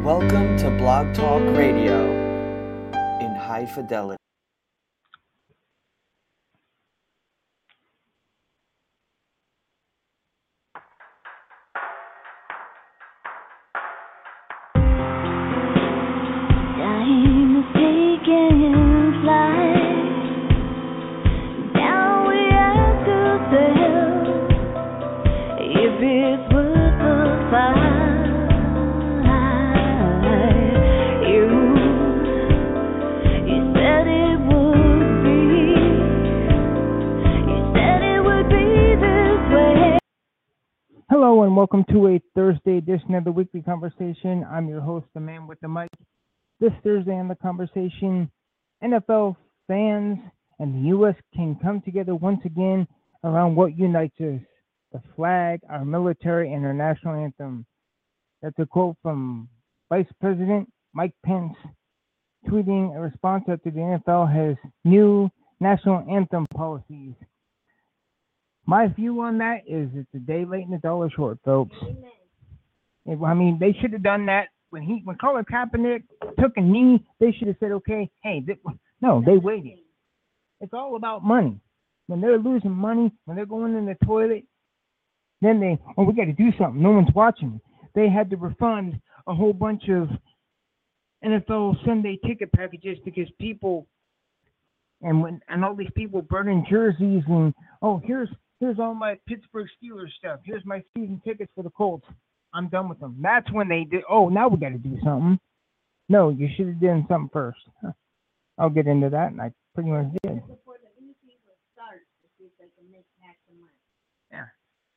Welcome to Blog Talk Radio in high fidelity. Time is taking flight. Now we have to tell if it's worth the fight. You said it would be. You said it would be this way. Hello and welcome to a Thursday edition of the Weekly Conversation. I'm your host, the man with the mic. This Thursday on the conversation, NFL fans and the U.S. can come together once again around what unites us: the flag, our military, and our national anthem. That's a quote from Vice President Mike Pence, tweeting a response after the NFL has new national anthem policies. My view on that is it's a day late and a dollar short, folks. I mean, they should have done that when Colin Kaepernick took a knee. They should have said, okay, hey, no, they waited. It's all about money. When they're losing money, when they're going in the toilet, then we got to do something. No one's watching. They had to refund a whole bunch of NFL Sunday ticket packages because people and all these people burning jerseys and here's all my Pittsburgh Steelers stuff. Here's my season tickets for the Colts. I'm done with them. That's when they did. Oh, now we got to do something. No, you should have done something first. I'll get into that, and I pretty much did. Before the new season starts, to see if they can make back the money. Yeah.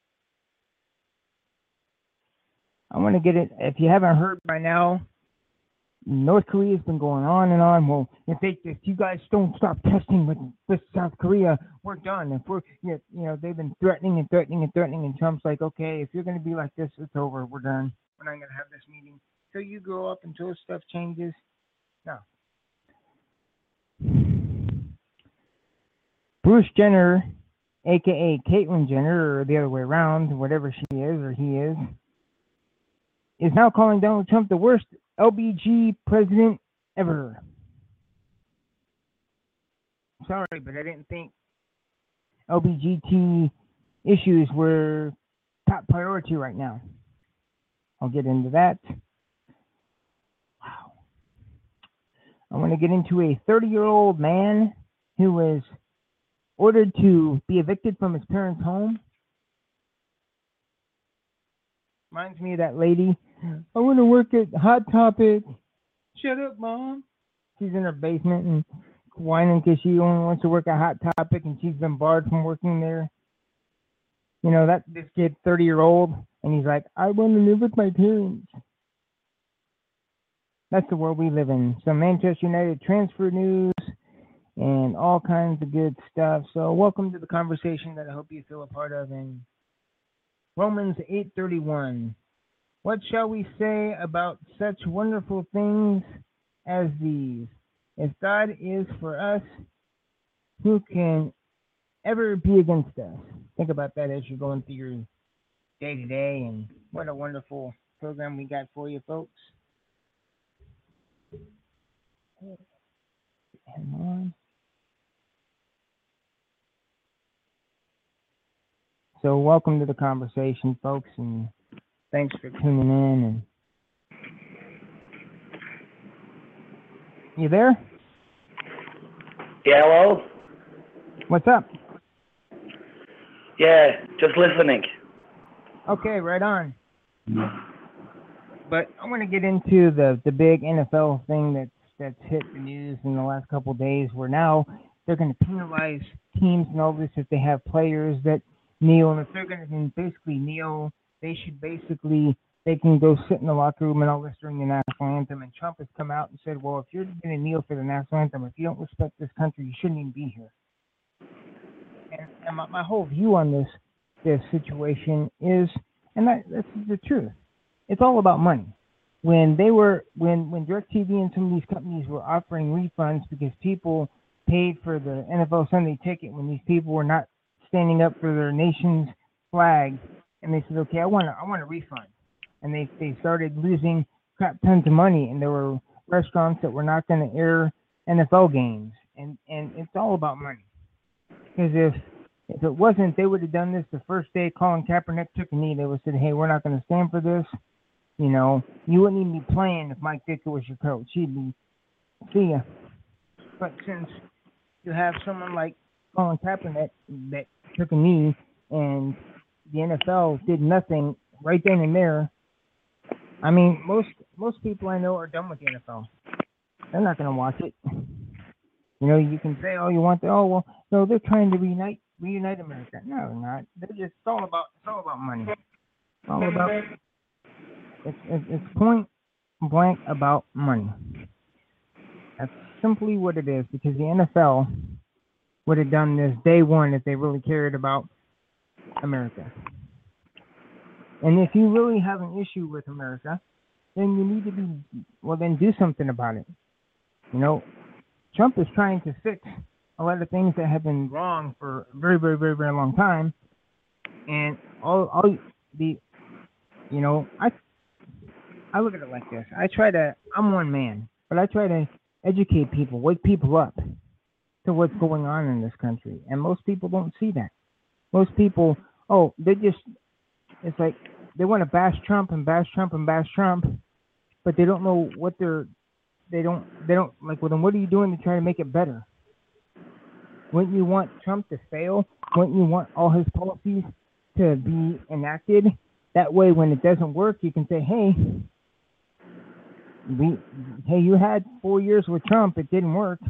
I want to get it. If you haven't heard by now, North Korea's been going on and on. Well, if you guys don't stop testing with South Korea, we're done. If we're, they've been threatening, and Trump's like, okay, if you're going to be like this, it's over. We're done. We're not going to have this meeting. So you grow up until stuff changes. No. Bruce Jenner, a.k.a. Caitlyn Jenner, or the other way around, whatever she is or he is now calling Donald Trump the worst LBG president ever. Sorry, but I didn't think LBGT issues were top priority right now. I'll get into that. Wow. I want to get into a 30-year-old man who was ordered to be evicted from his parents' home. Reminds me of that lady. I want to work at Hot Topic. Shut up, Mom. She's in her basement and whining because she only wants to work at Hot Topic and she's been barred from working there. You know, this kid, 30-year-old, and he's like, I want to live with my parents. That's the world we live in. Some Manchester United transfer news and all kinds of good stuff. So welcome to the conversation that I hope you feel a part of in Romans 8:31. What shall we say about such wonderful things as these? If God is for us, who can ever be against us? Think about that as you're going through your day-to-day, and what a wonderful program we got for you, folks. Hang on. So welcome to the conversation, folks, and thanks for tuning in. And you there? Yeah, hello? What's up? Yeah, just listening. Okay, right on. But I want to get into the big NFL thing that's hit the news in the last couple of days, where now they're going to penalize teams and all this if they have players that kneel, and if they're going to basically kneel, they can go sit in the locker room and all this during the national anthem. And Trump has come out and said, well, if you're going to kneel for the national anthem, if you don't respect this country, you shouldn't even be here. And my whole view on this situation is, and that's the truth, it's all about money. When DirecTV and some of these companies were offering refunds because people paid for the NFL Sunday ticket when these people were not standing up for their nation's flag, and they said, okay, I want a refund. And they started losing crap tons of money, and there were restaurants that were not going to air NFL games, and it's all about money. Because if it wasn't, they would have done this the first day Colin Kaepernick took a knee. They would have said, hey, we're not going to stand for this. You know, you wouldn't even be playing if Mike Ditka was your coach. He'd be, see ya. But since you have someone like Colin Kaepernick that took a knee and the NFL did nothing right then and there, I mean, most people I know are done with the NFL. They're not going to watch it. You know, you can say, oh, you want the, oh, well, no, they're trying to reunite America. No, they're not. They're just, it's all about money. It's all about, it's point blank about money. That's simply what it is, because the NFL would have done this day one if they really cared about America. And if you really have an issue with America, then you need to then do something about it. You know, Trump is trying to fix a lot of things that have been wrong for a very, very, very, very long time. And all the, you know, I look at it like this. I'm one man, but I try to educate people, wake people up to what's going on in this country. And most people don't see that. Most people, it's like they want to bash Trump and bash Trump and bash Trump, but they don't know what they don't like, well, then what are you doing to try to make it better? Wouldn't you want Trump to fail? Wouldn't you want all his policies to be enacted? That way, when it doesn't work, you can say, hey, you had 4 years with Trump, it didn't work.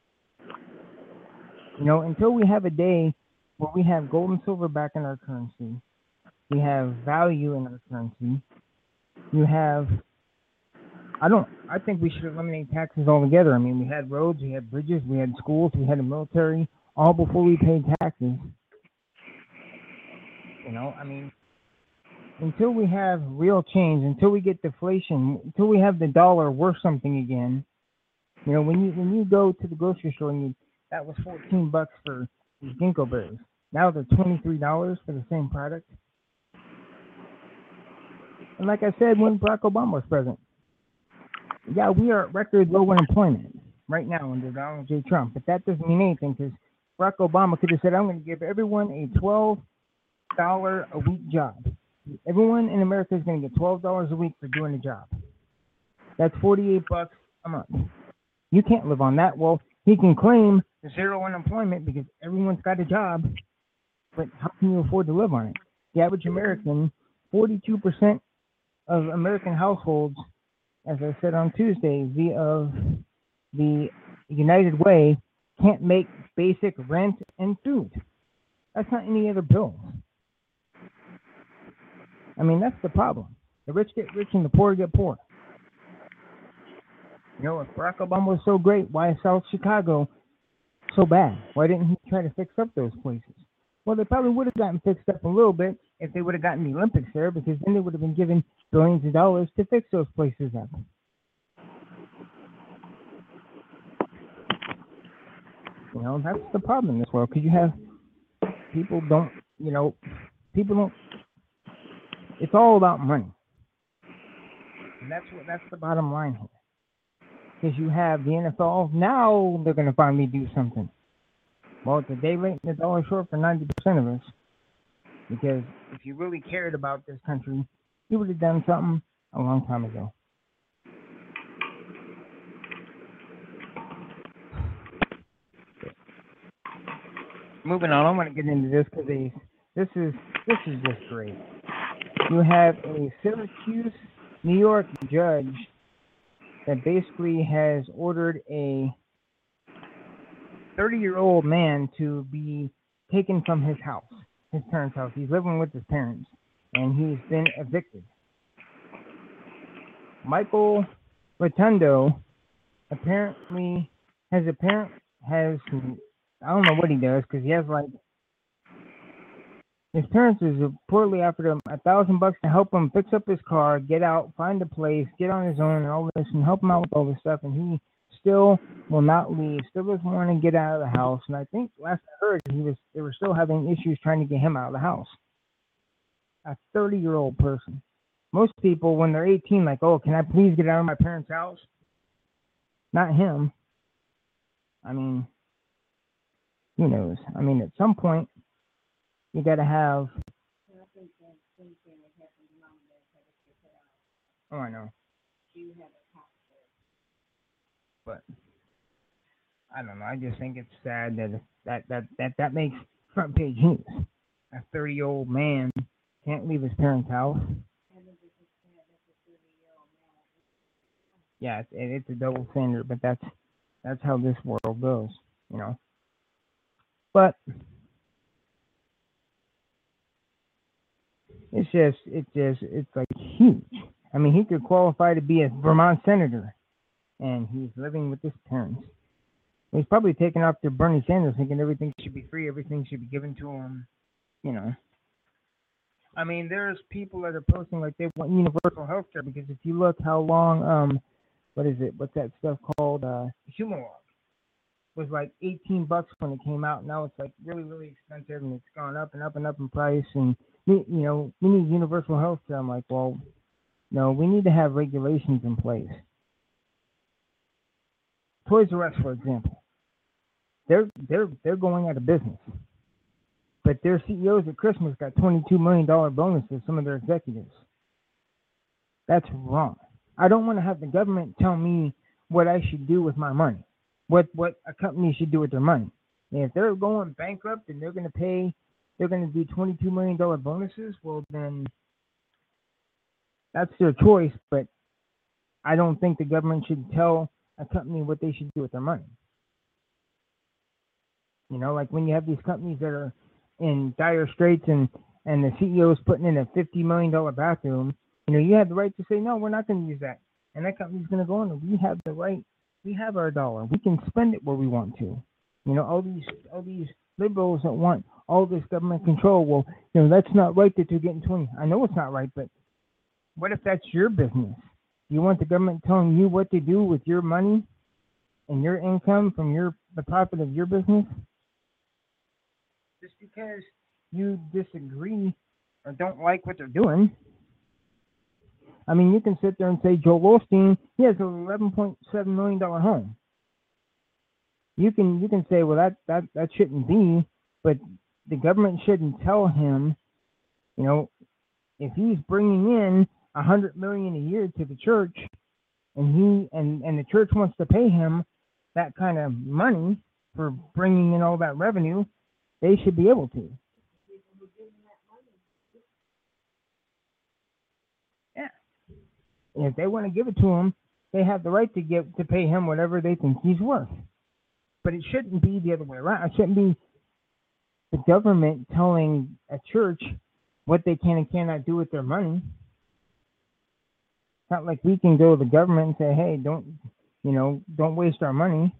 You know, until we have a day where we have gold and silver back in our currency, we have value in our currency, I think we should eliminate taxes altogether. I mean, we had roads, we had bridges, we had schools, we had the military, all before we paid taxes. You know, I mean, until we have real change, until we get deflation, until we have the dollar worth something again, you know, when you go to the grocery store and that was $14 for these ginkgo berries. Now they're $23 for the same product. And like I said, when Barack Obama was president, yeah, we are at record low unemployment right now under Donald J. Trump, but that doesn't mean anything, because Barack Obama could have said, I'm going to give everyone a $12 a week job. Everyone in America is going to get $12 a week for doing a job. That's $48 a month. You can't live on that. Well, he can claim zero unemployment because everyone's got a job, but how can you afford to live on it? The average American, 42% of American households, as I said on Tuesday, via the United Way, can't make basic rent and food. That's not any other bill. I mean, that's the problem. The rich get rich and the poor get poor. You know, if Barack Obama was so great, why is South Chicago so bad? Why didn't he try to fix up those places? Well, they probably would have gotten fixed up a little bit if they would have gotten the Olympics there, because then they would have been given billions of dollars to fix those places up. You know, that's the problem in this world, because you have people don't, it's all about money. And that's the bottom line here. Because you have the NFL, now they're going to finally do something. Well, it's a day late and a dollar short for 90% of us. Because if you really cared about this country, you would have done something a long time ago. Moving on, I want to get into this because this is just great. You have a Syracuse, New York judge that basically has ordered a 30-year-old man to be taken from his house, his parents' house. He's living with his parents, and he's been evicted. Michael Rotundo apparently has I don't know what he does, because he has his parents is reportedly offered him $1,000 to help him fix up his car, get out, find a place, get on his own, and all this, and help him out with all this stuff. And he still will not leave. Still doesn't want to get out of the house. And I think last I heard, they were still having issues trying to get him out of the house. A 30-year-old person. Most people, when they're 18, like, oh, can I please get out of my parents' house? Not him. I mean, who knows? I mean, at some point, you got to have. I think that same thing would happen to mom and dad had to get her out. Oh, I know. You have a house there. But I don't know. I just think it's sad that makes front page news. A 30-year-old man can't leave his parents' house. And then this is sad that the 30-year-old man. Yeah, it's a double standard, but that's how this world goes, you know. But it's like huge. I mean, he could qualify to be a Vermont senator, and he's living with his parents. He's probably taken after Bernie Sanders, thinking everything should be free, everything should be given to him, you know. I mean, there's people that are posting like they want universal health care, because if you look how long, what's that stuff called, Humalog, was like $18 when it came out. Now it's like really, really expensive, and it's gone up and up and up in price, and, you know, we need universal health care. I'm like, well, no, we need to have regulations in place. Toys R Us, for example, they're going out of business, but their CEOs at Christmas got $22 million bonuses. Some of their executives. That's wrong. I don't want to have the government tell me what I should do with my money, what a company should do with their money. And if they're going bankrupt and they're going to do $22 million bonuses, well then that's their choice. But I don't think the government should tell a company what they should do with their money. You know, like when you have these companies that are in dire straits and the CEO is putting in a $50 million bathroom, you know, you have the right to say, no, we're not going to use that. And that company's going to go on, and we have the right, we have our dollar. We can spend it where we want to. You know, all these liberals that want all this government control, well, you know, that's not right that they're getting 20. I know it's not right, but what if that's your business? You want the government telling you what to do with your money and your income from the profit of your business? Just because you disagree or don't like what they're doing. I mean, you can sit there and say Joel Osteen, he has an $11.7 million home. You can say, well, that shouldn't be, but the government shouldn't tell him, you know, if he's bringing in $100 million a year to the church, and the church wants to pay him that kind of money for bringing in all that revenue, they should be able to. Yeah. And if they want to give it to him, they have the right to pay him whatever they think he's worth. But it shouldn't be the other way around. It shouldn't be the government telling a church what they can and cannot do with their money. It's not like we can go to the government and say, hey, don't waste our money.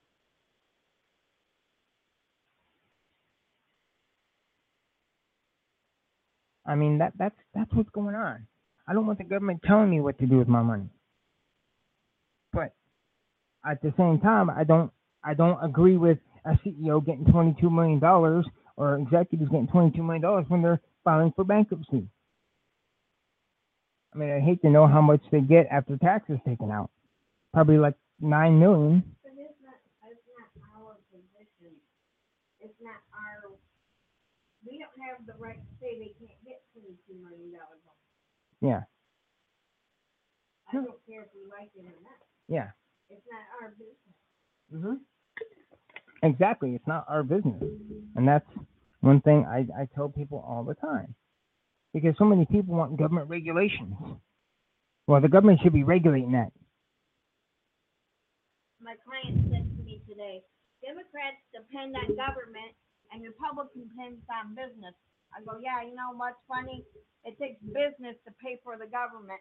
I mean, that's what's going on. I don't want the government telling me what to do with my money. But at the same time, I don't agree with a CEO getting $22 million or executives getting $22 million when they're filing for bankruptcy. I mean, I hate to know how much they get after taxes taken out. Probably like $9 million. But it's not our position. It's not our. We don't have the right to say they can't get $22 million. Yeah. I don't care if we like it or not. Yeah. It's not our business. Mm-hmm. Exactly. It's not our business. And that's one thing I tell people all the time. Because so many people want government regulations. Well, the government should be regulating that. My client said to me today, Democrats depend on government and Republicans depend on business. I go, yeah, you know what's funny? It takes business to pay for the government.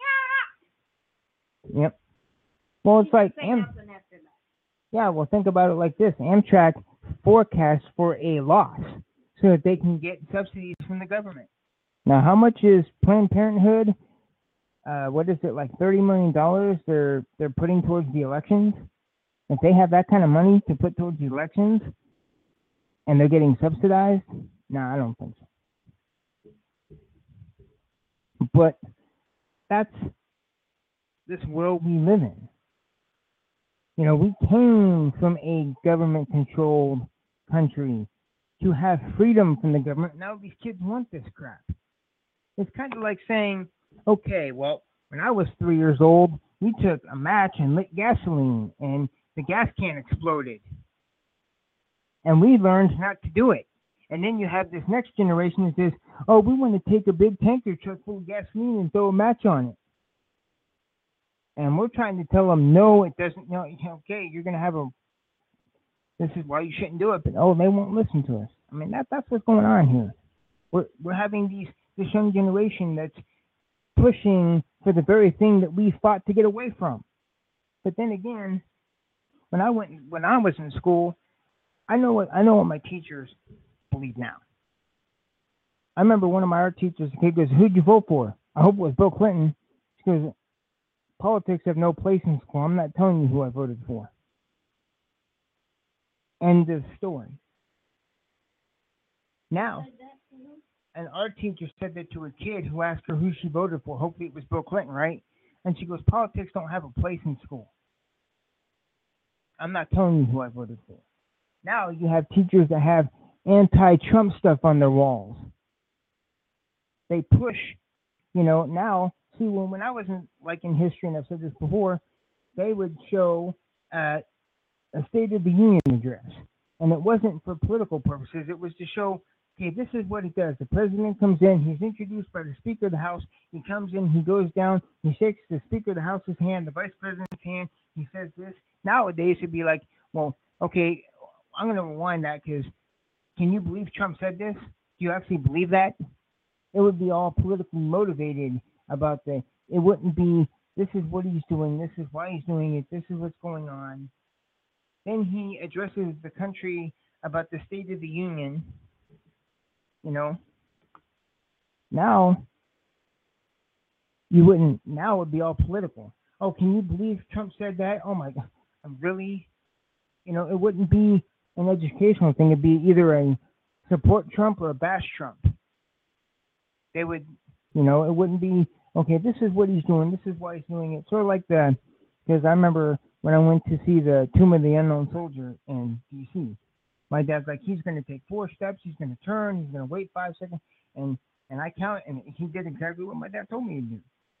Yeah. Yep. Well, it's like nothing after that. Yeah, well, think about it like this. Amtrak forecasts for a loss so that they can get subsidies from the government. Now, how much is Planned Parenthood? What is it, like $30 million they're putting towards the elections? If they have that kind of money to put towards the elections and they're getting subsidized, no, I don't think so. But that's this world we live in. You know, we came from a government-controlled country to have freedom from the government. Now these kids want this crap. It's kind of like saying, okay, well, when I was 3 years old, we took a match and lit gasoline, and the gas can exploded. And we learned not to do it. And then you have this next generation that says, oh, we want to take a big tanker truck full of gasoline and throw a match on it. And we're trying to tell them, no, it doesn't, okay, you're going to have this is why you shouldn't do it, but oh, they won't listen to us. I mean, that's what's going on here. We're having this young generation that's pushing for the very thing that we fought to get away from. But then again, when I was in school, I know what my teachers believe now. I remember one of my art teachers, the kid goes, who'd you vote for? I hope it was Bill Clinton. She goes, politics have no place in school. I'm not telling you who I voted for. End of story. Now, an art teacher said that to a kid who asked her who she voted for. Hopefully it was Bill Clinton, right? And she goes, politics don't have a place in school. I'm not telling you who I voted for. Now you have teachers that have anti-Trump stuff on their walls. They push, now, see, when I was in history, and I've said this before, they would show a State of the Union address. And it wasn't for political purposes. It was to show, okay, this is what it does. The president comes in. He's introduced by the Speaker of the House. He comes in. He goes down. He shakes the Speaker of the House's hand, the Vice President's hand. He says this. Nowadays, it'd be like, well, okay, I'm going to rewind that because can you believe Trump said this? Do you actually believe that? It would be all politically motivated about it wouldn't be, this is what he's doing. This is why he's doing it. This is what's going on. Then he addresses the country about the State of the Union. Now you wouldn't. Now it would be all political. Oh, can you believe Trump said that? Oh my God, really? It wouldn't be an educational thing. It'd be either a support Trump or a bash Trump. They would, it wouldn't be, okay, this is what he's doing. This is why he's doing it. Sort of like because I remember when I went to see the Tomb of the Unknown Soldier in D.C., my dad's like, he's going to take 4 steps. He's going to turn. He's going to wait 5 seconds. And I count, and he did exactly what my dad told me to do.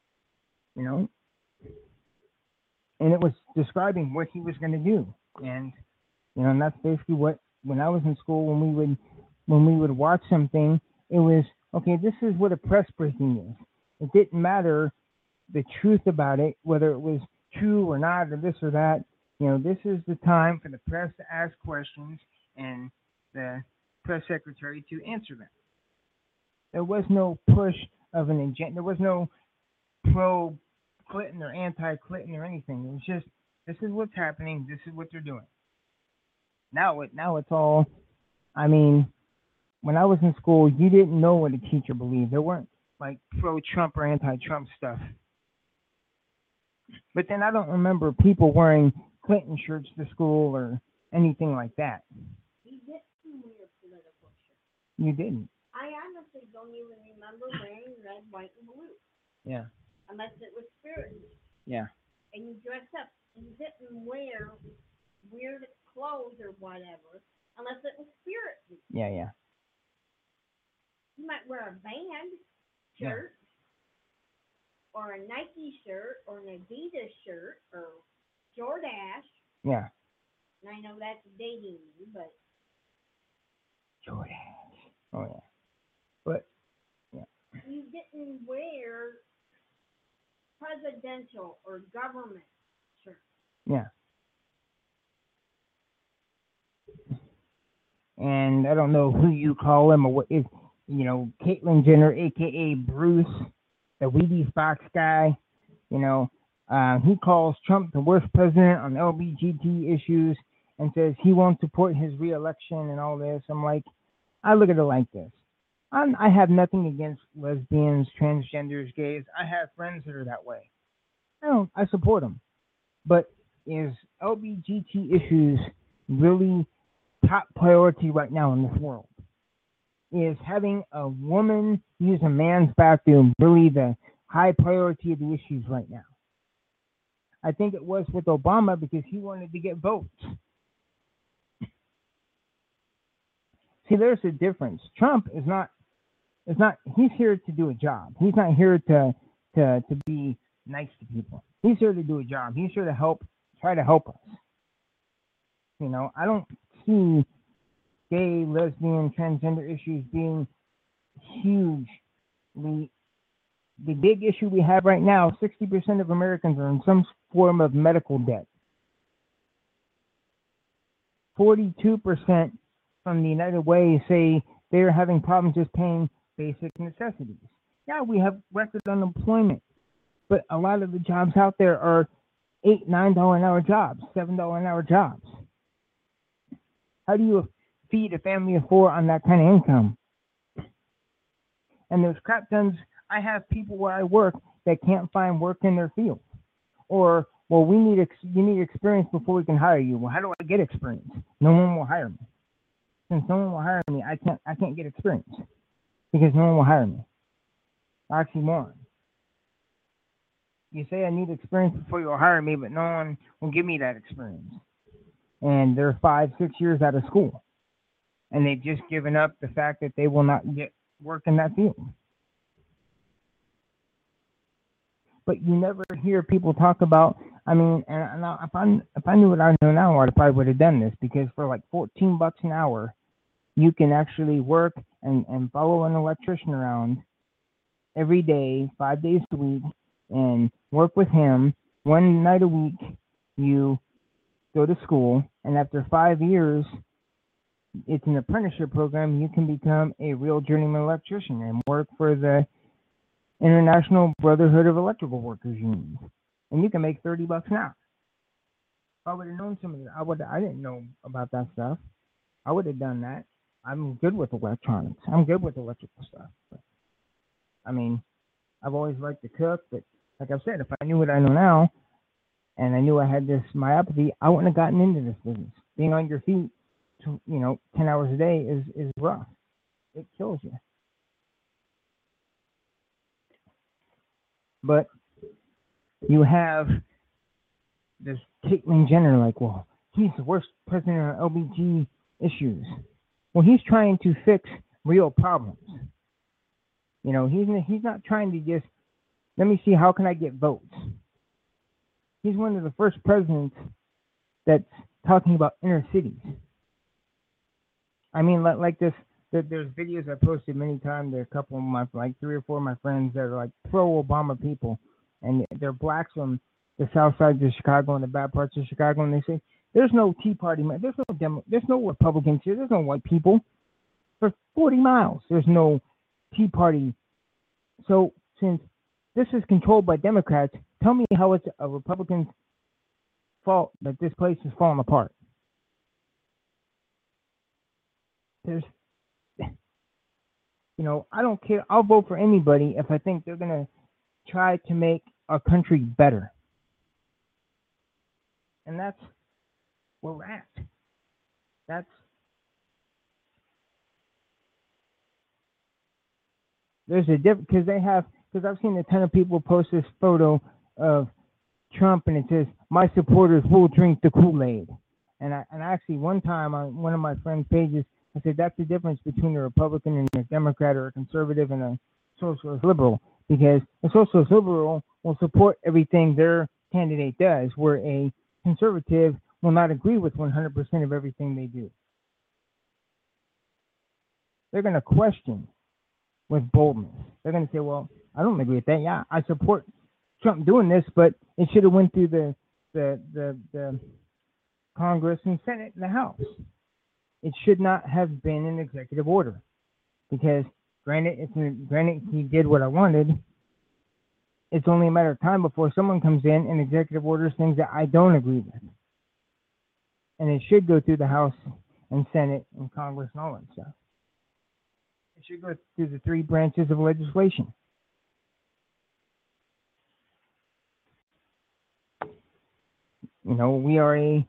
And it was describing what he was going to do. And, and that's basically what, when I was in school, when we would watch something, it was, okay, this is what a press briefing is. It didn't matter the truth about it, whether it was true or not, or this or that. This is the time for the press to ask questions and the press secretary to answer them. There was no push of an agenda. There was no pro-Clinton or anti-Clinton or anything. It was just, this is what's happening. This is what they're doing. Now it's all, when I was in school, you didn't know what a teacher believed. There weren't like pro-Trump or anti-Trump stuff. But then I don't remember people wearing Clinton shirts to school or anything like that. You didn't wear political shirts. You didn't. I honestly don't even remember wearing red, white, and blue. Yeah. Unless it was spirit. Yeah. And you dressed up. You didn't wear weird clothes or whatever unless it was spirit week. Yeah. You might wear a band shirt or a Nike shirt or an Adidas shirt or Jordache. Yeah. And I know that's dating you, but Jordache. Oh yeah. But you didn't wear presidential or government shirts. Yeah. And I don't know who you call him or what is, Caitlyn Jenner, a.k.a. Bruce, the Wheaties box guy, he calls Trump the worst president on LGBT issues and says he won't support his re-election and all this. I'm like, I look at it like this. I have nothing against lesbians, transgenders, gays. I have friends that are that way. I support them. But is LGBT issues really top priority right now in this world? Is having a woman use a man's bathroom really the high priority of the issues right now. I think it was with Obama because he wanted to get votes. See, there's a difference. Trump is not, he's here to do a job. He's not here to be nice to people. He's here to do a job. He's here to try to help us. You know, I don't see gay, lesbian, transgender issues being huge. The big issue we have right now, 60% of Americans are in some form of medical debt. 42% from the United Way say they're having problems just paying basic necessities. Yeah, we have record unemployment, but a lot of the jobs out there are $8, $9 an hour jobs, $7 an hour jobs. How do you feed a family of 4 on that kind of income? And there's crap tons. I have people where I work that can't find work in their field, or well, you need experience before we can hire you. Well, how do I get experience? No one will hire me. Since no one will hire me, I can't get experience because no one will hire me. Oxymoron. You say I need experience before you'll hire me, but no one will give me that experience. And they're 5, 6 years out of school, and they've just given up the fact that they will not get work in that field. But you never hear people talk about. I mean, and if I knew what I know now, I probably would have done this, because for like $14 an hour, you can actually work and follow an electrician around every day, 5 days a week, and work with him. One night a week, you go to school, and after 5 years, it's an apprenticeship program. You can become a real journeyman electrician and work for the International Brotherhood of Electrical Workers Union, and you can make $30 an hour. If I would have known some of that, I didn't know about that stuff. I would have done that. I'm good with electronics. I'm good with electrical stuff. But, I mean, I've always liked to cook, but like I've said, if I knew what I know now, and I knew I had this myopathy, I wouldn't have gotten into this business. Being on your feet, 10 hours a day is rough. It kills you. But you have this Caitlyn Jenner, like, well, he's the worst president on LBG issues. Well, he's trying to fix real problems. You know, he's not trying to just, let me see, how can I get votes? He's one of the first presidents that's talking about inner cities. I mean, like this, there's videos I posted many times. There are a couple of my, like 3 or 4 of my friends that are like pro-Obama people, and they're blacks from the south side of Chicago and the bad parts of Chicago, and they say, there's no Tea Party, there's no Republicans here, there's no white people. For 40 miles, there's no Tea Party. So since this is controlled by Democrats, tell me how it's a Republican's fault that this place is falling apart. I don't care. I'll vote for anybody if I think they're going to try to make our country better. And that's where we're at. There's a difference, because I've seen a ton of people post this photo of Trump, and it says, my supporters will drink the Kool-Aid. And I actually, one time on one of my friend's pages, I said, that's the difference between a Republican and a Democrat, or a conservative and a socialist liberal, because a socialist liberal will support everything their candidate does, where a conservative will not agree with 100% of everything they do. They're going to question with boldness. They're going to say, well, I don't agree with that. Yeah, I support Trump doing this, but it should have went through the Congress and Senate and the House. It should not have been an executive order, because granted he did what I wanted. It's only a matter of time before someone comes in and executive orders things that I don't agree with. And it should go through the House and Senate and Congress and all that stuff. It should go through the 3 branches of legislation. We are a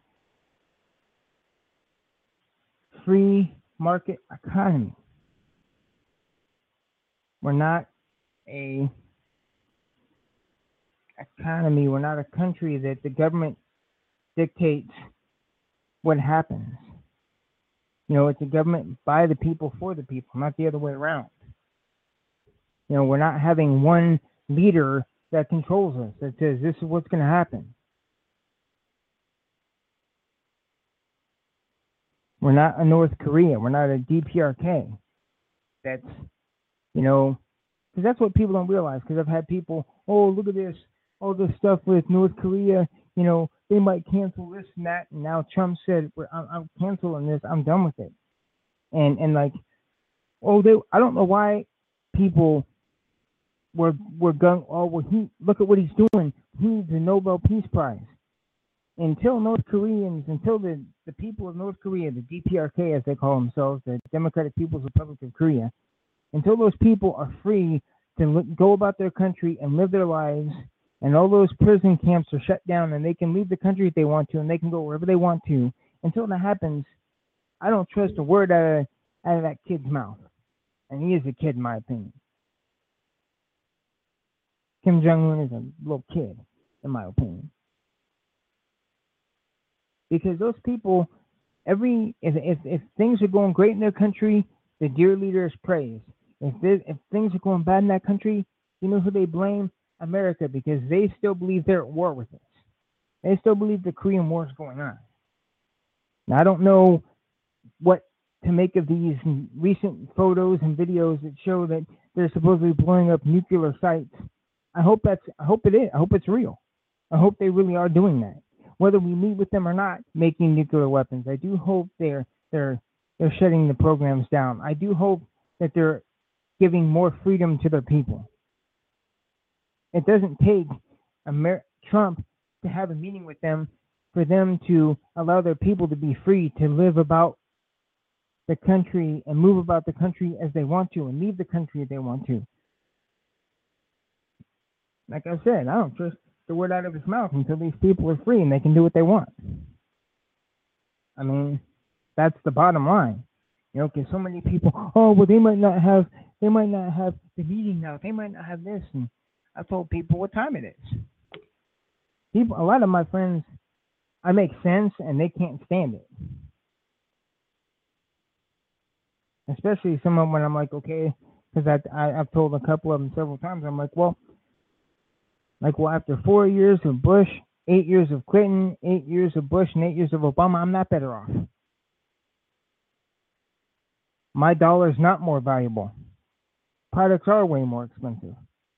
free market economy. We're not a economy. We're not a country that the government dictates what happens. It's a government by the people for the people, not the other way around. We're not having one leader that controls us, that says this is what's going to happen. We're not a North Korea. We're not a DPRK. That's, because that's what people don't realize. Because I've had people, oh, look at this, all this stuff with North Korea, they might cancel this and that. And now Trump said, I'm canceling this. I'm done with it. And like, I don't know why people were going, look at what he's doing. He needs a Nobel Peace Prize. Until North Koreans, until the people of North Korea, the DPRK as they call themselves, the Democratic People's Republic of Korea, until those people are free to go about their country and live their lives, and all those prison camps are shut down and they can leave the country if they want to and they can go wherever they want to, until that happens, I don't trust a word out of that kid's mouth. And he is a kid in my opinion. Kim Jong-un is a little kid in my opinion. Because those people, if things are going great in their country, the dear leader is praised. If things are going bad in that country, you know who they blame? America, because they still believe they're at war with us. They still believe the Korean War is going on. Now, I don't know what to make of these recent photos and videos that show that they're supposedly blowing up nuclear sites. I hope it is. I hope it's real. I hope they really are doing that. Whether we meet with them or not, making nuclear weapons. I do hope they're shutting the programs down. I do hope that they're giving more freedom to their people. It doesn't take Trump to have a meeting with them for them to allow their people to be free to live about the country and move about the country as they want to and leave the country if they want to. Like I said, I don't trust the word out of his mouth until these people are free and they can do what they want. I mean, that's the bottom line. Because so many people, they might not have the meeting now. They might not have this. And I told people what time it is. A lot of my friends, I make sense and they can't stand it. Especially someone when I'm like, okay, because I've told a couple of them several times, I'm like, after 4 years of Bush, 8 years of Clinton, 8 years of Bush, and 8 years of Obama, I'm not better off. My dollar is not more valuable. Products are way more expensive.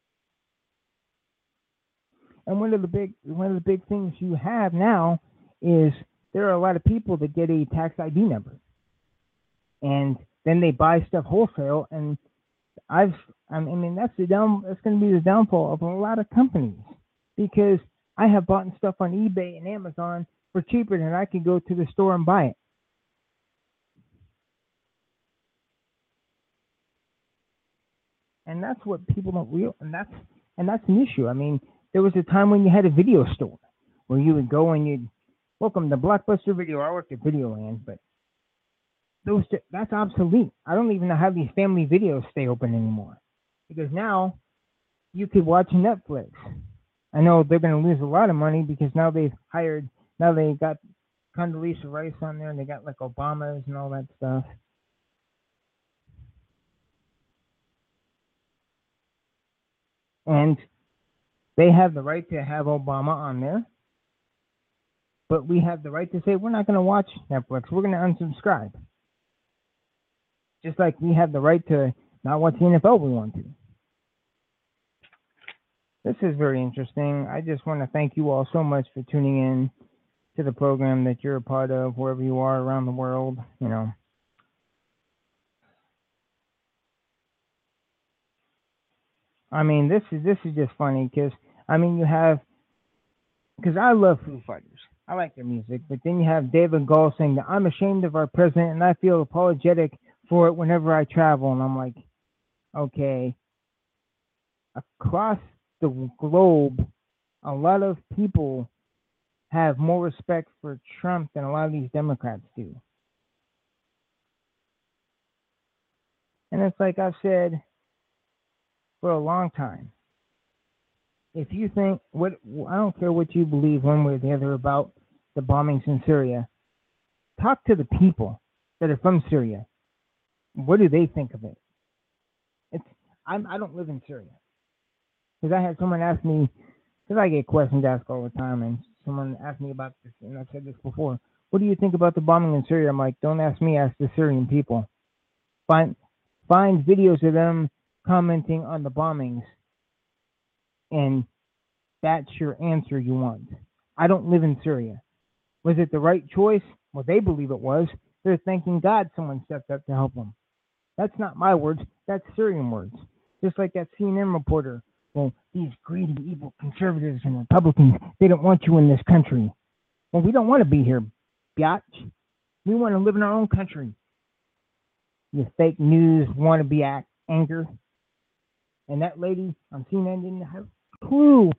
And one of the big things you have now is there are a lot of people that get a tax ID number, and then they buy stuff wholesale. And that's going to be the downfall of a lot of companies, because I have bought stuff on eBay and Amazon for cheaper than I could go to the store and buy it. And that's what people don't realize, and that's an issue. I mean, there was a time when you had a video store where you would go and you'd welcome to Blockbuster Video. I worked at Videoland, but that's obsolete. I don't even know how these family videos stay open anymore, because now you could watch Netflix. I know they're going to lose a lot of money because now they got Condoleezza Rice on there, and they got like Obamas and all that stuff. And they have the right to have Obama on there, but we have the right to say we're not going to watch Netflix. We're going to unsubscribe. Just like we have the right to not watch the NFL if we want to. This is very interesting. I just want to thank you all so much for tuning in to the program that you're a part of, wherever you are around the world. I mean, this is just funny because I love Foo Fighters. I like their music, but then you have David Gall saying that I'm ashamed of our president and I feel apologetic for it whenever I travel. And I'm like, okay, across the globe, a lot of people have more respect for Trump than a lot of these Democrats do. And it's like I've said for a long time, if you think I don't care what you believe one way or the other about the bombings in Syria. Talk to the people that are from Syria. What do they think of it? I don't live in Syria because I had someone ask me, because I get questions asked all the time, and someone asked me about this, and I've said this before. What do you think about the bombing in Syria? I'm like, don't ask me, ask the Syrian people. Find videos of them commenting on the bombings, and that's your answer you want. I don't live in Syria. Was it the right choice? Well, they believe it was. They're thanking God someone stepped up to help them. That's not my words. That's Syrian words. Just like that CNN reporter. Well, these greedy, evil conservatives and Republicans, they don't want you in this country. Well, we don't want to be here, biatch. We want to live in our own country. You fake news, want to be anger. And that lady on CNN didn't have a clue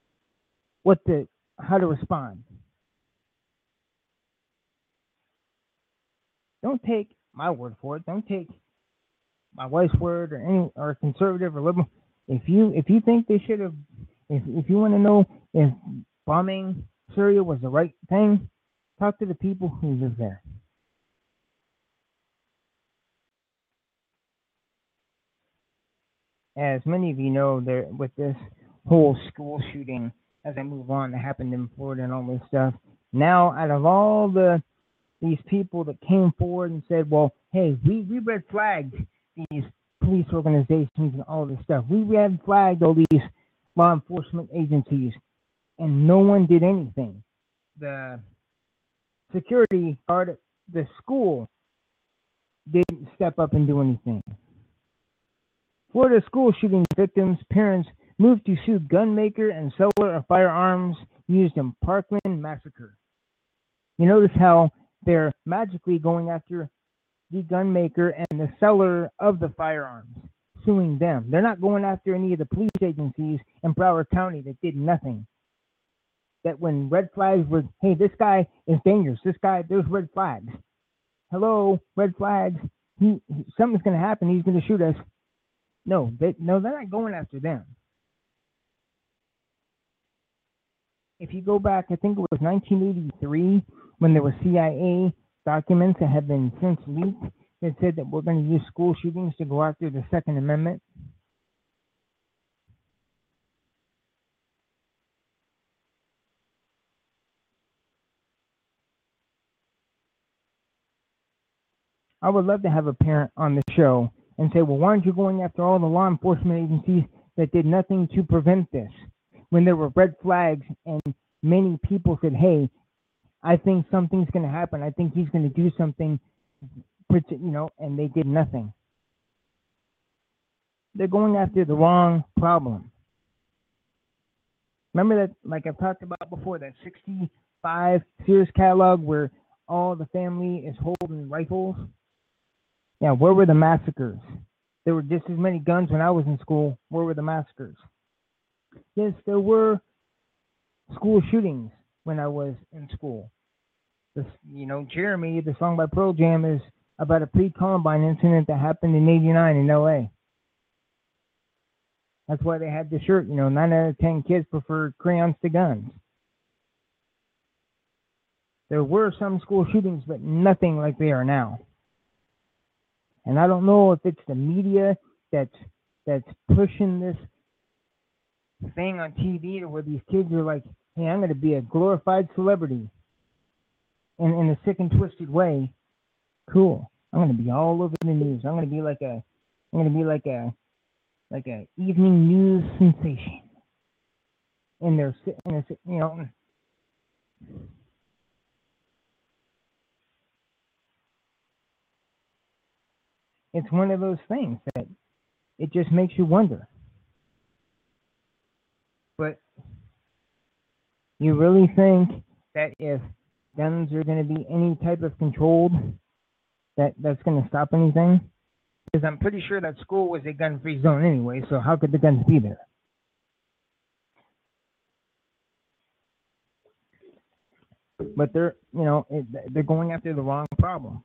how to respond. Don't take my word for it. Don't take my wife's word or conservative or liberal. If you think they should have, if you want to know if bombing Syria was the right thing, talk to the people who live there. As many of you know, there with this whole school shooting, as I move on, that happened in Florida and all this stuff. Now, out of all these people that came forward and said, well, hey, we red flagged these police organizations and all this stuff. We red flagged all these law enforcement agencies, and no one did anything. The security guard at the school didn't step up and do anything. Florida school shooting victims' parents moved to sue gun maker and seller of firearms used in Parkland massacre. You notice how they're magically going after the gun maker and the seller of the firearms, suing them. They're not going after any of the police agencies in Broward County that did nothing. That when red flags were, hey, this guy is dangerous. This guy, there's red flags. Hello, red flags. Something's going to happen. He's going to shoot us. No, they're not going after them. If you go back, I think it was 1983, when there were CIA documents that have been since leaked that said that we're going to use school shootings to go after the Second Amendment. I would love to have a parent on the show and say, well, why aren't you going after all the law enforcement agencies that did nothing to prevent this? When there were red flags and many people said, hey, I think something's going to happen. I think he's going to do something, and they did nothing. They're going after the wrong problem. Remember that, like I've talked about before, that 65 Sears catalog where all the family is holding rifles? Yeah, where were the massacres? There were just as many guns when I was in school. Where were the massacres? Yes, there were school shootings when I was in school. Jeremy, the song by Pearl Jam, is about a pre-Columbine incident that happened in '89 in LA. That's why they had the shirt, 9 out of 10 kids prefer crayons to guns. There were some school shootings, but nothing like they are now. And I don't know if it's the media that's pushing this thing on TV to where these kids are like, hey, I'm going to be a glorified celebrity in a sick and twisted way. Cool. I'm going to be all over the news. I'm going to be like a evening news sensation. And they're it's one of those things that it just makes you wonder. But you really think that if guns are going to be any type of controlled, that's going to stop anything? Because I'm pretty sure that school was a gun-free zone anyway, so how could the guns be there? But they're going after the wrong problem.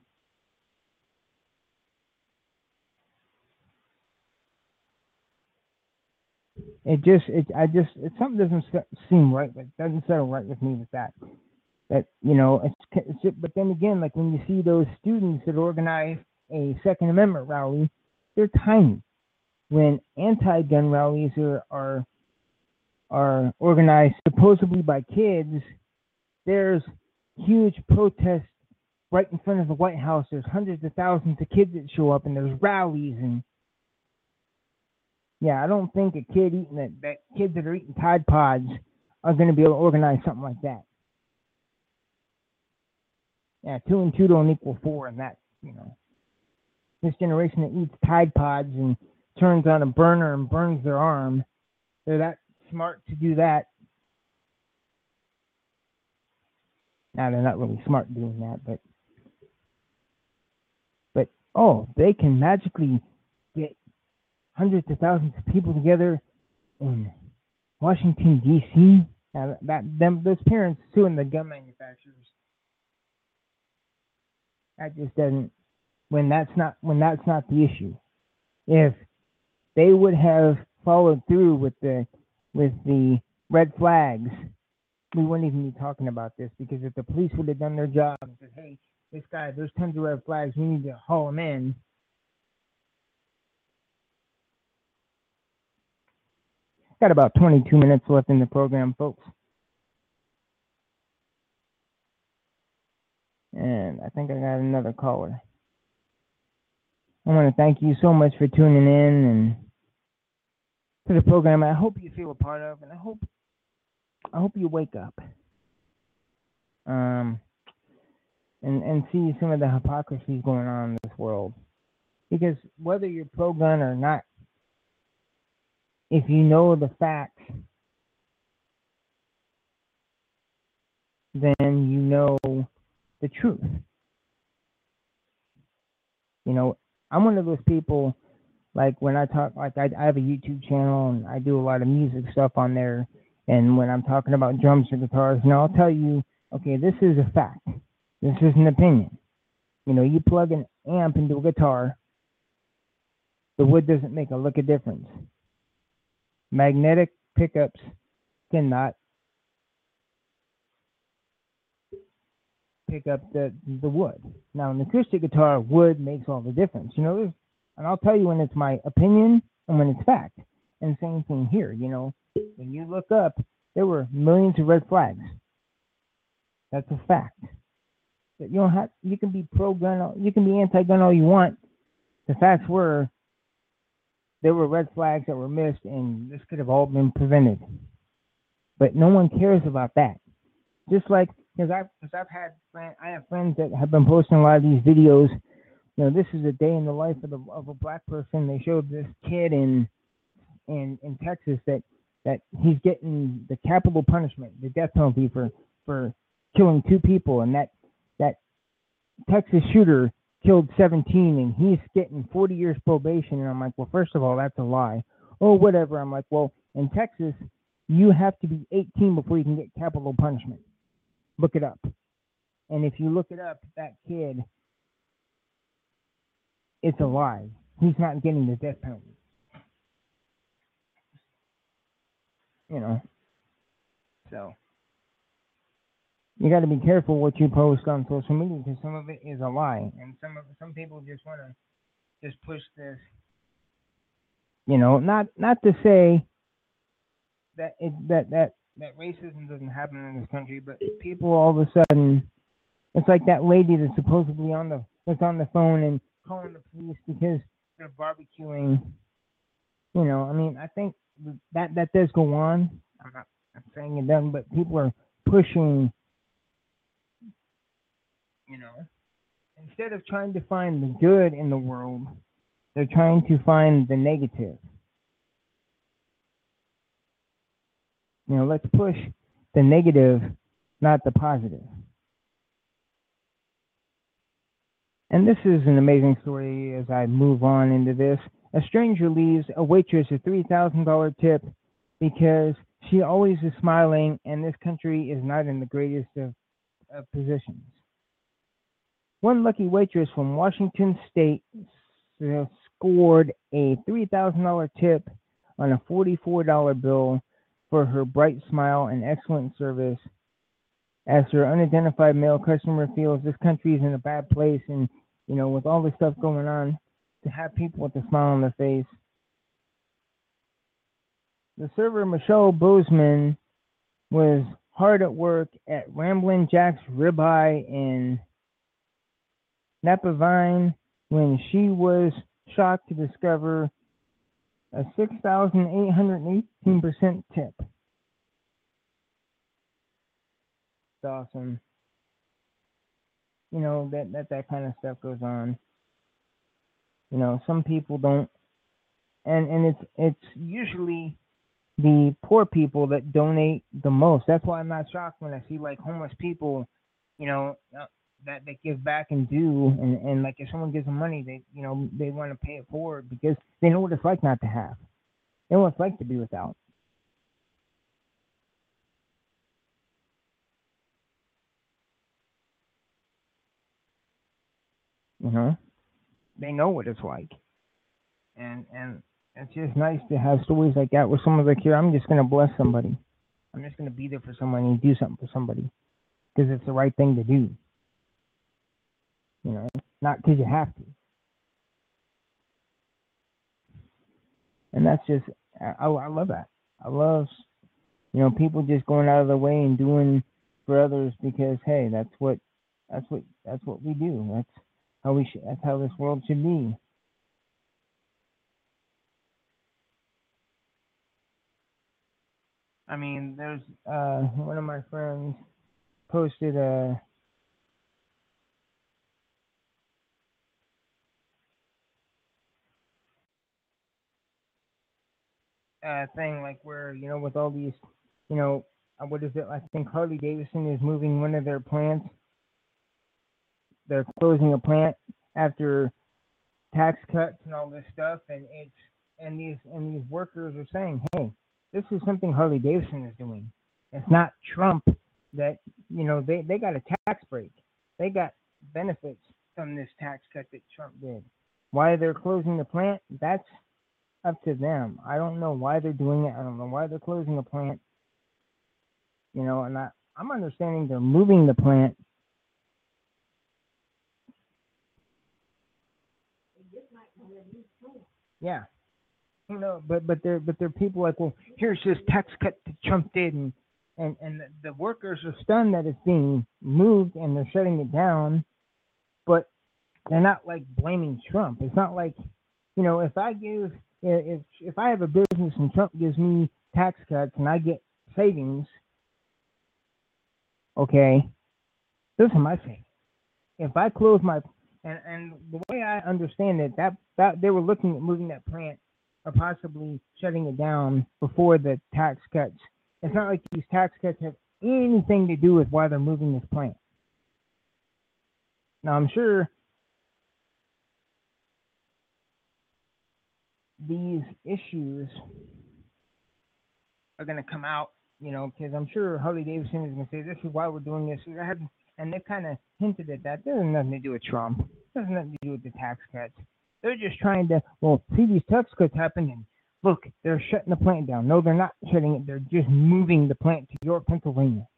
something doesn't seem right. It doesn't settle right with me with that. That, but then again, like when you see those students that organize a Second Amendment rally, they're tiny. When anti-gun rallies are organized supposedly by kids, there's huge protests right in front of the White House. There's hundreds of thousands of kids that show up, and there's rallies. And yeah, I don't think a kid eating that kids that are eating Tide Pods are going to be able to organize something like that. Yeah, 2 and 2 don't equal 4, and that, this generation that eats Tide Pods and turns on a burner and burns their arm, they're that smart to do that. Now, they're not really smart doing that, but they can magically get hundreds of thousands of people together in Washington, D.C. Now, those parents suing the gun manufacturers. That just doesn't. When that's not the issue. If they would have followed through with the red flags, we wouldn't even be talking about this, because if the police would have done their job and said, "Hey, this guy, there's tons of red flags, we need to haul him in," got about 22 minutes left in the program, folks. And I think I got another caller. I want to thank you so much for tuning in and to the program. I hope you feel a part of, and I hope you wake up. And see some of the hypocrisy going on in this world. Because whether you're pro-gun or not, if you know the facts, then you know the truth. I'm one of those people, like when I talk, like I have a YouTube channel and I do a lot of music stuff on there. And when I'm talking about drums or guitars, I'll tell you, okay, this is a fact. This is an opinion. You plug an amp into a guitar, the wood doesn't make a lick of difference. Magnetic pickups cannot pick up the wood. Now, an acoustic guitar, wood makes all the difference. And I'll tell you when it's my opinion and when it's fact. And same thing here. When you look up, there were millions of red flags. That's a fact. But you can be pro-gun, you can be anti-gun all you want. The facts were there were red flags that were missed, and this could have all been prevented. But no one cares about that. Just like, because I have friends that have been posting a lot of these videos. This is a day in the life of a black person. They showed this kid in Texas that he's getting the capital punishment, the death penalty for killing 2 people, and that Texas shooter killed 17 and he's getting 40 years probation. And I'm like, well, first of all, that's a lie. Oh, whatever. I'm like, well, in Texas, you have to be 18 before you can get capital punishment. Look it up. And if you look it up, that kid, it's a lie. He's not getting the death penalty. So you got to be careful what you post on social media, because some of it is a lie, and some people just want to just push this. Not to say that that racism doesn't happen in this country, but people all of a sudden, it's like that lady that's supposedly on the phone and calling the police because they're barbecuing. I think that does go on. I'm not saying it doesn't, but people are pushing. Instead of trying to find the good in the world, they're trying to find the negative. Let's push the negative, not the positive. And this is an amazing story as I move on into this. A stranger leaves a waitress a $3,000 tip because she always is smiling, and this country is not in the greatest of positions. One lucky waitress from Washington State scored a $3,000 tip on a $44 bill for her bright smile and excellent service. As her unidentified male customer feels this country is in a bad place, and with all this stuff going on, to have people with a smile on their face. The server Michelle Bozeman was hard at work at Ramblin' Jack's Ribeye in Napavine when she was shocked to discover a 6,818% tip. It's awesome. That kind of stuff goes on. Some people don't, and it's usually the poor people that donate the most. That's why I'm not shocked when I see like homeless people, that give back and do, and like if someone gives them money, they want to pay it forward because they know what it's like not to have. They know what it's like to be without. They know what it's like, and it's just nice to have stories like that where someone's like, here, I'm just gonna bless somebody. I'm just gonna be there for someone and do something for somebody because it's the right thing to do. Not because you have to. And that's just, I love that. I love, people just going out of their way and doing for others because, hey, that's what we do. That's how this world should be. I mean, there's one of my friends posted a thing like where with all these what is it? I think Harley Davidson is moving one of their plants. They're closing a plant after tax cuts and all this stuff, and these workers are saying, hey, this is something Harley Davidson is doing. It's not Trump that they got a tax break. They got benefits from this tax cut that Trump did. Why they're closing the plant? That's up to them. I don't know why they're doing it. I don't know why they're closing the plant. And I'm understanding they're moving the plant. Yeah. But they're people like, well, here's this tax cut that Trump did, and the workers are stunned that it's being moved and they're shutting it down, but they're not like blaming Trump. It's not like, if I have a business and Trump gives me tax cuts and I get savings, okay, those are my savings. If I close my and the way I understand it, that they were looking at moving that plant or possibly shutting it down before the tax cuts. It's not like these tax cuts have anything to do with why they're moving this plant. Now, I'm sure these issues are going to come out, because I'm sure Harley Davidson is going to say, this is why we're doing this. And they've kind of hinted at that. There's nothing to do with Trump. There's nothing to do with the tax cuts. They're just trying to, see, these tax cuts happened, and look, they're shutting the plant down. No, they're not shutting it. They're just moving the plant to York, Pennsylvania.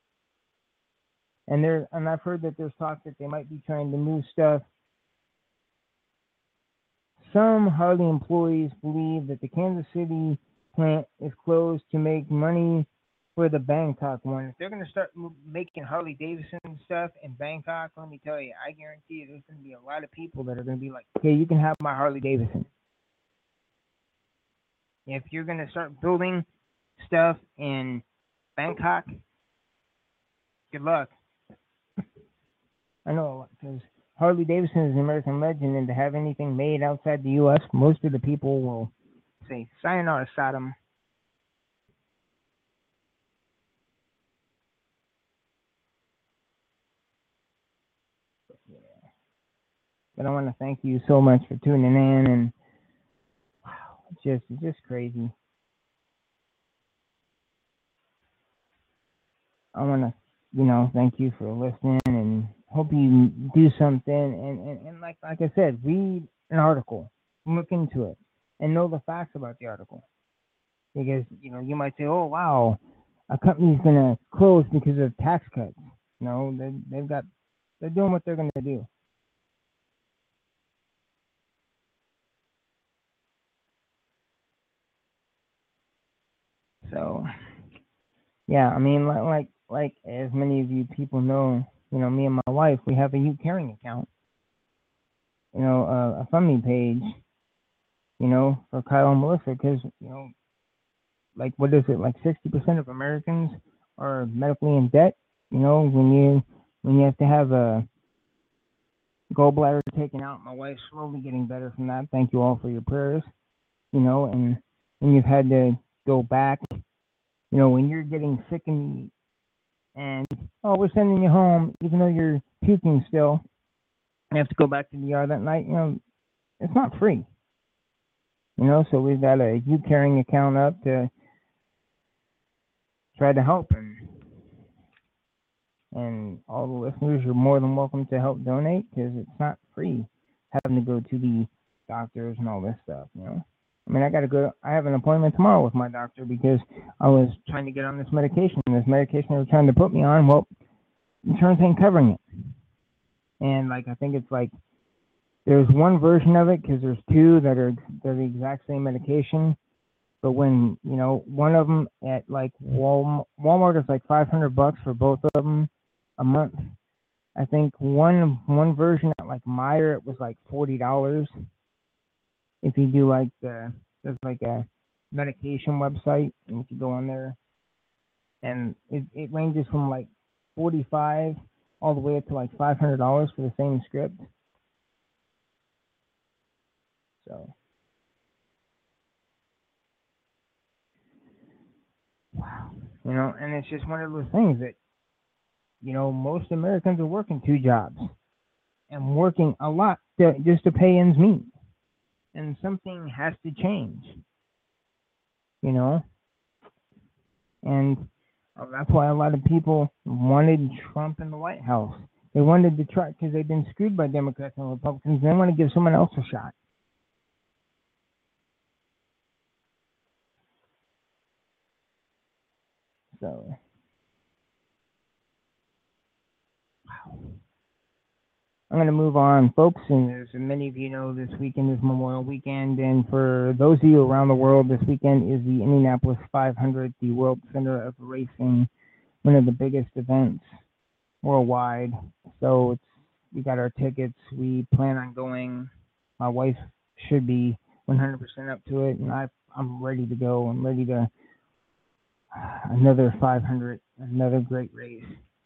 And I've heard that there's talk that they might be trying to move stuff. Some Harley employees believe that the Kansas City plant is closed to make money for the Bangkok one. If they're going to start making Harley Davidson stuff in Bangkok, let me tell you, I guarantee you there's going to be a lot of people that are going to be like, okay, you can have my Harley Davidson. If you're going to start building stuff in Bangkok, good luck. I know, because Harley Davidson is an American legend, and to have anything made outside the U.S., most of the people will say, sayonara, Sodom. But I want to thank you so much for tuning in, and wow, it's just crazy. I want to, thank you for listening, and hope you do something. And like I said, read an article, look into it, and know the facts about the article. because you might say, "Oh wow, a company's gonna close because of tax cuts." No, they're doing what they're gonna do. So yeah, I mean, like as many of you people know, me and my wife, we have a You Caring account, a funding page, for Kyle and Melissa, because like what is it, like 60% of Americans are medically in debt. When you have to have a gallbladder taken out. My wife's slowly getting better from that. Thank you all for your prayers. And when you've had to go back, when you're getting sick and we're sending you home, even though you're puking still, you have to go back to the ER that night. It's not free. So we've got a You Caring account up to try to help, and all the listeners, you're more than welcome to help donate, because it's not free having to go to the doctors and all this stuff. I mean, I have an appointment tomorrow with my doctor because I was trying to get on this medication. This medication they were trying to put me on, well, insurance ain't covering it. And I think it's there's one version of it, because there's two they're the exact same medication. But when, one of them at Walmart is $500 for both of them a month. I think one version at Meijer, it was $40. If you do there's a medication website, and if you go on there, and it ranges from $45 all the way up to $500 for the same script. So wow, and it's just one of those things that most Americans are working 2 jobs and working a lot just to pay ends meet. And something has to change, and that's why a lot of people wanted Trump in the White House. They wanted to try, because they've been screwed by Democrats and Republicans. They want to give someone else a shot. So, wow. I'm going to move on, folks, and as many of you know, this weekend is Memorial Weekend, and for those of you around the world, this weekend is the Indianapolis 500, the World Center of Racing, one of the biggest events worldwide. So we got our tickets. We plan on going. My wife should be 100% up to it, and I'm ready to go. I'm ready to another 500, another great race.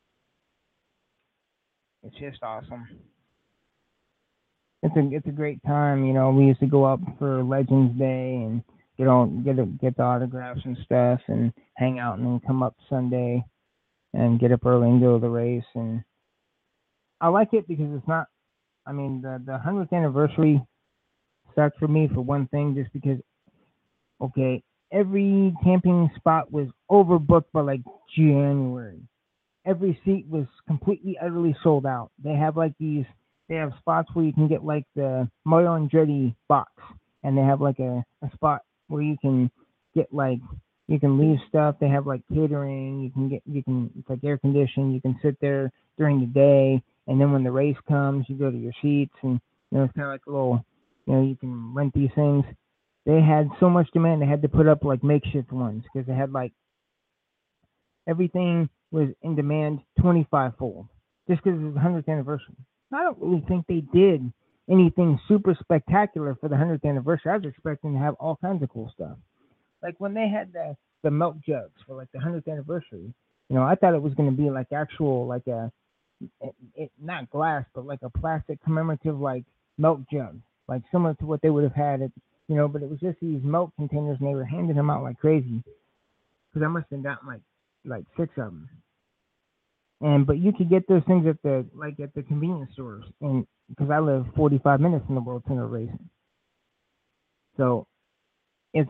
It's just awesome. It's a great time. We used to go up for Legends Day and get the autographs and stuff, and hang out, and then come up Sunday and get up early and go to the race. And I like it because it's not. I mean, the 100th anniversary sucked for me for one thing, just because. Okay, every camping spot was overbooked by January. Every seat was completely, utterly sold out. They have they have spots where you can get the Mario Andretti box, and they have a spot where you can get you can leave stuff. They have catering. It's air conditioned. You can sit there during the day, and then when the race comes, you go to your seats, and it's kind of a little, you can rent these things. They had so much demand, they had to put up makeshift ones, because they had everything was in demand 25-fold, just because it was the 100th anniversary. I don't really think they did anything super spectacular for the 100th anniversary. I was expecting to have all kinds of cool stuff. When they had the milk jugs for the 100th anniversary, I thought it was going to be actual not glass, but a plastic commemorative milk jug, similar to what they would have had at, but it was just these milk containers, and they were handing them out like crazy, because I must have gotten 6 of them. But you could get those things at the convenience stores, and because I live 45 minutes from the World Center of Racing, so it's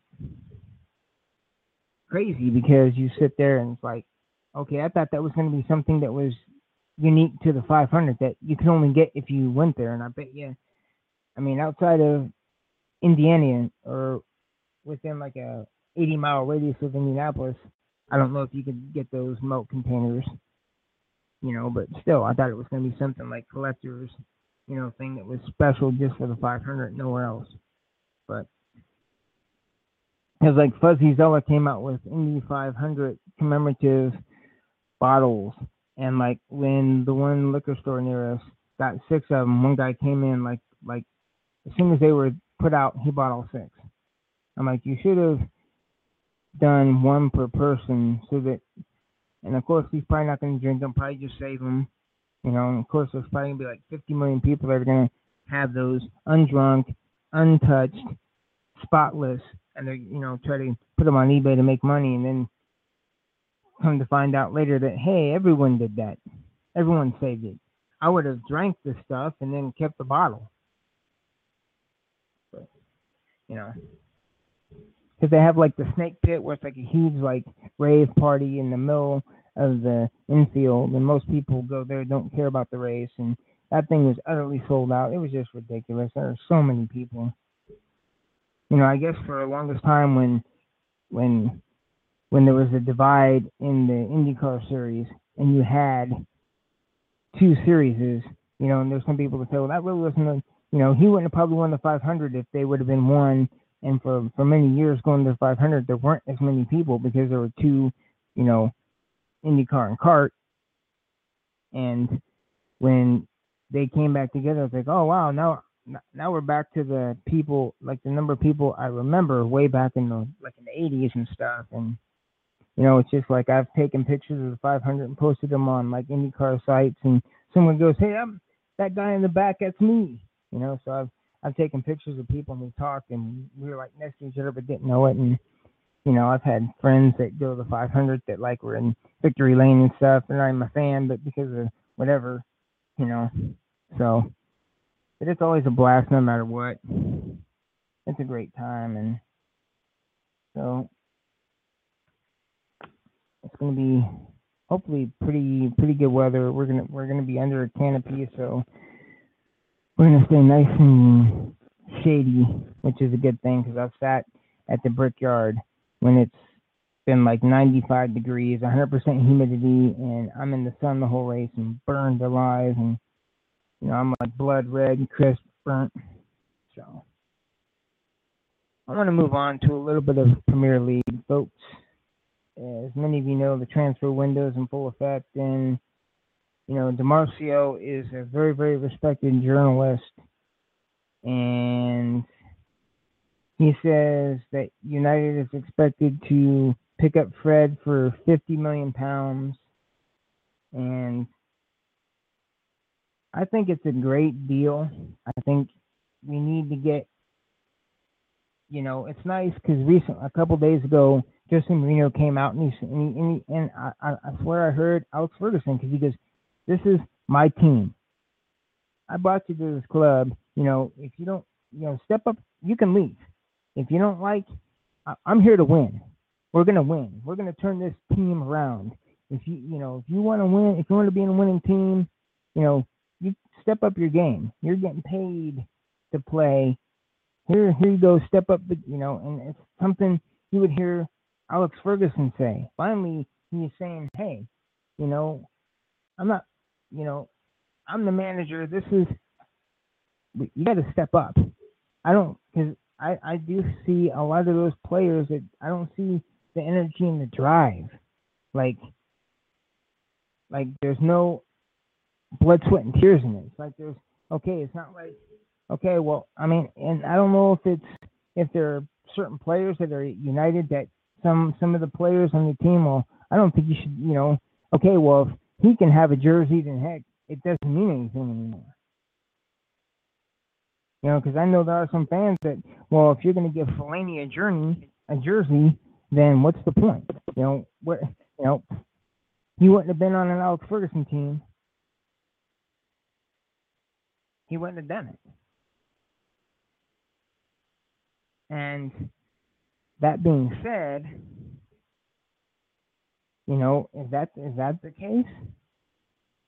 crazy, because you sit there and it's okay, I thought that was going to be something that was unique to the 500 that you could only get if you went there. And I bet you, I mean, outside of Indiana, or within a 80-mile radius of Indianapolis. I don't know if you could get those milk containers, but still, I thought it was going to be something like collectors, thing that was special just for the 500, nowhere else. But it was like Fuzzy Zoeller came out with Indy 500 commemorative bottles, and like when the one liquor store near us got 6 of them, one guy came in like as soon as they were put out, he bought all 6. I'm like, you should have done one per person so that, and of course he's probably not going to drink them, probably just save them, and of course there's probably going to be like 50 million people that are going to have those undrunk, untouched, spotless, and they're, try to put them on eBay to make money, and then come to find out later that, hey, everyone did that. Everyone saved it. I would have drank the stuff and then kept the bottle. But, because they have like the snake pit where it's like a huge like rave party in the middle of the infield, and most people go there, don't care about the race, and that thing was utterly sold out. It was just ridiculous. There were so many people. I guess for the longest time when there was a divide in the IndyCar series and you had 2 series, and there's some people that say, well, that really wasn't he wouldn't have probably won the 500 if they would have been one. And for many years going to the 500, there weren't as many people because there were 2, IndyCar and kart. And when they came back together, it's like, oh, wow, now we're back to the people, like the number of people I remember way back in the 80s and stuff. And, it's just like I've taken pictures of the 500 and posted them on like IndyCar sites, and someone goes, hey, I'm that guy in the back, that's me. So I've taken pictures of people and we talked and we were like next to each other but didn't know it. And, I've had friends that go to the 500 that like were in victory lane and stuff. They're not even a fan, but because of whatever, So, but it's always a blast no matter what. It's a great time. And so it's going to be hopefully pretty good weather. We're going to be under a canopy, so we're going to stay nice and shady, which is a good thing because I've sat at the Brickyard when it's been like 95 degrees, 100% humidity, and I'm in the sun the whole race and burned alive, and I'm like blood red, crisp, burnt. So I want to move on to a little bit of Premier League, folks. As many of you know, the transfer window is in full effect, and DiMarzio is a very, very respected journalist, and he says that United is expected to pick up Fred for £50 million, and I think it's a great deal. I think we need to get, it's nice because a couple days ago, Justin Marino came out and I swear I heard Alex Ferguson, because he goes, this is my team. I brought you to this club. If you don't, step up, you can leave. If you don't like, I'm here to win. We're going to win. We're going to turn this team around. If you want to win, if you want to be in a winning team, you step up your game. You're getting paid to play. Here you go, step up, and it's something you would hear Alex Ferguson say. Finally, he's saying, hey, I'm not, I'm the manager. You got to step up. Because I do see a lot of those players that I don't see the energy and the drive. Like there's no blood, sweat, and tears in it. It's like it's not like, okay, well, I mean, and I don't know if there are certain players that are United that some of the players on the team, well, I don't think you should, okay, well, if he can have a jersey, then heck, it doesn't mean anything anymore. Because I know there are some fans that, well, if you're going to give Fellaini a jersey, then what's the point? He wouldn't have been on an Alex Ferguson team. He wouldn't have done it. And that being said, is that the case?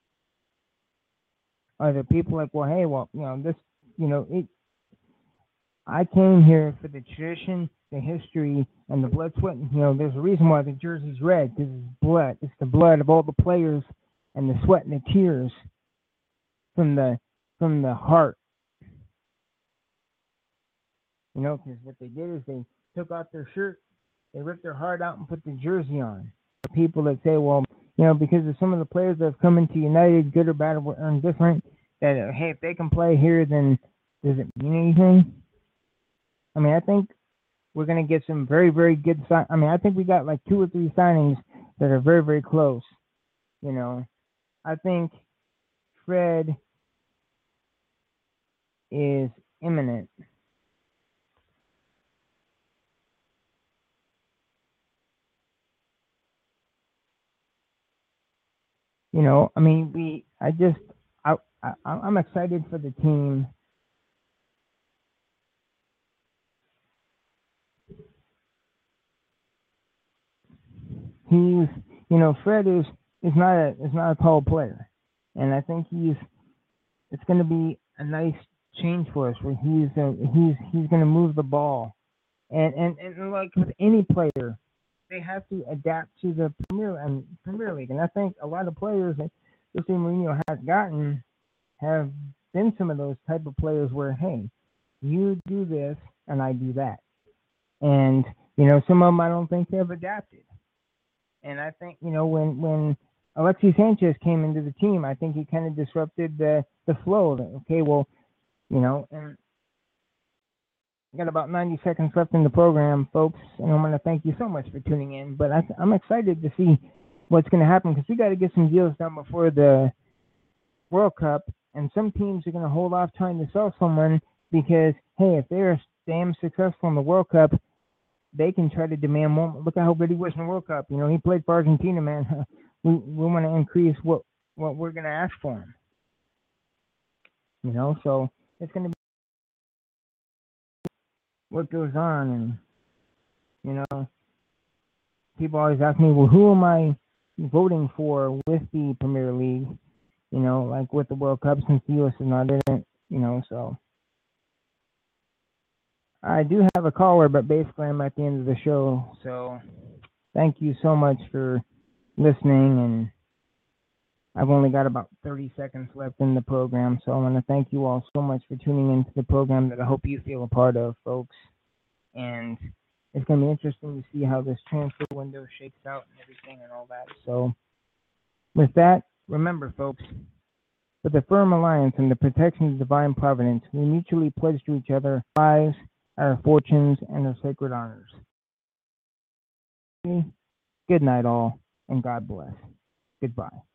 Are there people like, well, hey, well, this, I came here for the tradition, the history, and the blood, sweat. There's a reason why the jersey's red, because it's blood. It's the blood of all the players and the sweat and the tears from the heart. Because what they did is they took off their shirt, they ripped their heart out and put the jersey on. The people that say, well, because of some of the players that have come into United, good or bad or indifferent, that, hey, if they can play here, then does it mean anything? I think we're going to get some very, very good I think we got like 2 or 3 signings that are very, very close. I think Fred is imminent. I'm excited for the team. He's, Fred is not a tall player, and I think it's going to be a nice change for us where he's going to move the ball, and like with any player, they have to adapt to the Premier League, and I think a lot of players that Jose Mourinho has gotten have been some of those type of players where, hey, you do this and I do that, and some of them I don't think have adapted. And I think, when Alexis Sanchez came into the team, I think he kind of disrupted the flow of it. Okay, well, and I got about 90 seconds left in the program, folks, and I'm going to thank you so much for tuning in. But I'm excited to see what's going to happen because we got to get some deals done before the World Cup, and some teams are going to hold off trying to sell someone because, hey, if they're damn successful in the World Cup, they can try to demand more. Look at how good he was in the World Cup. He played for Argentina, man. We want to increase what we're going to ask for him. So it's going to be what goes on. And, people always ask me, well, who am I voting for with the Premier League? Like with the World Cup, since the U.S. is not in it, so. I do have a caller, but basically I'm at the end of the show. So thank you so much for listening. And I've only got about 30 seconds left in the program. So I want to thank you all so much for tuning into the program that I hope you feel a part of, folks. And it's going to be interesting to see how this transfer window shakes out and everything and all that. So with that, remember, folks, with a firm alliance and the protection of divine providence, we mutually pledge to each other lives, our fortunes, and our sacred honors. Good night, all, and God bless. Goodbye.